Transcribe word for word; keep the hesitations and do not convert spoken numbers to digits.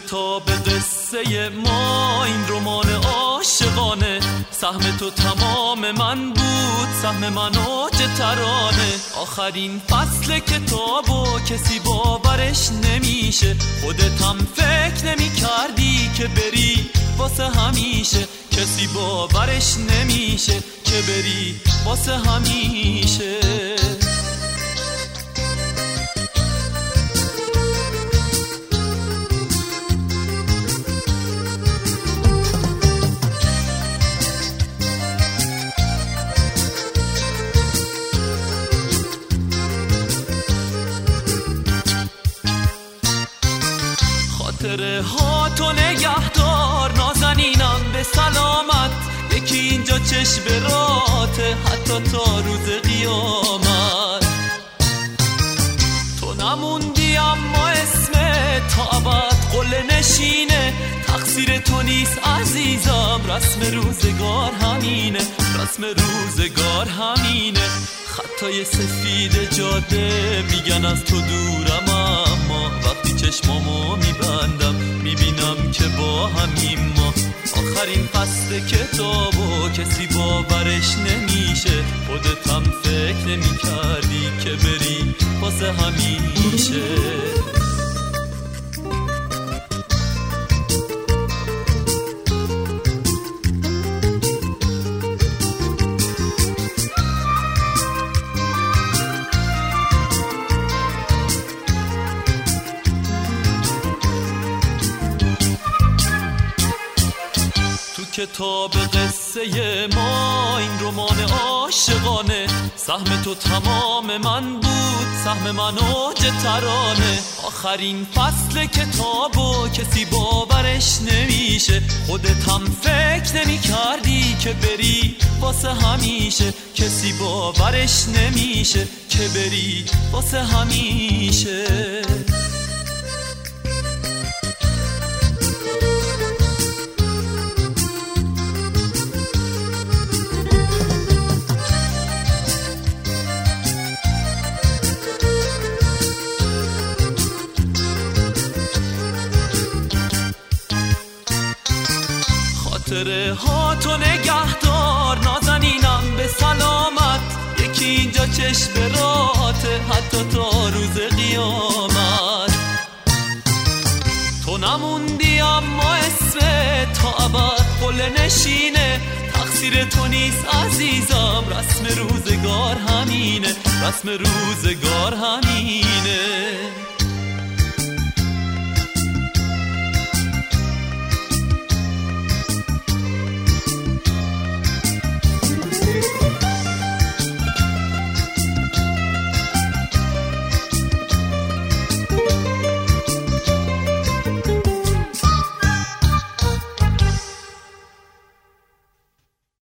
کتاب قصه ما این رمان عاشقانه، سهم تو تمام من بود، سهم من اوج ترانه. آخرین فصل کتابو کسی باورش نمیشه، خودت هم فکر نمی کردی که بری واسه همیشه. کسی باورش نمیشه که بری واسه همیشه. خاطره ها تو نگهدار نازنینم به سلامت، یکی اینجا چشم راته حتی تا روز قیامت. تو نموندی اما اسمت تا ابد قله نشینه، تقصیر تو نیست عزیزم، رسم روزگار همینه، رسم روزگار همینه. خطای سفید جاده میگن از تو دورم، اما وقتی چشمامو میبندم میبینم که با همیم ما. آخرین فصل کتابو کسی باورش نمیشه، خودت هم فکر نمی کردی که بری واسه همیشه. کتاب قصه ما این رمان عاشقانه، سهم تو تمام من بود، سهم من اوج ترانه. آخرین فصل کتابو کسی باورش نمیشه، خودت هم فکر نمی کردی که بری واسه همیشه. کسی باورش نمیشه که بری واسه همیشه. خاطره ها تو نگهدار نازنینم به سلامت، یکی اینجا چشم راته حتی تا روز قیامت. تو نموندی اما اسمت تا ابد قله نشینه، تقصیر تو نیست عزیزم، رسم روزگار همینه، رسم روزگار همینه.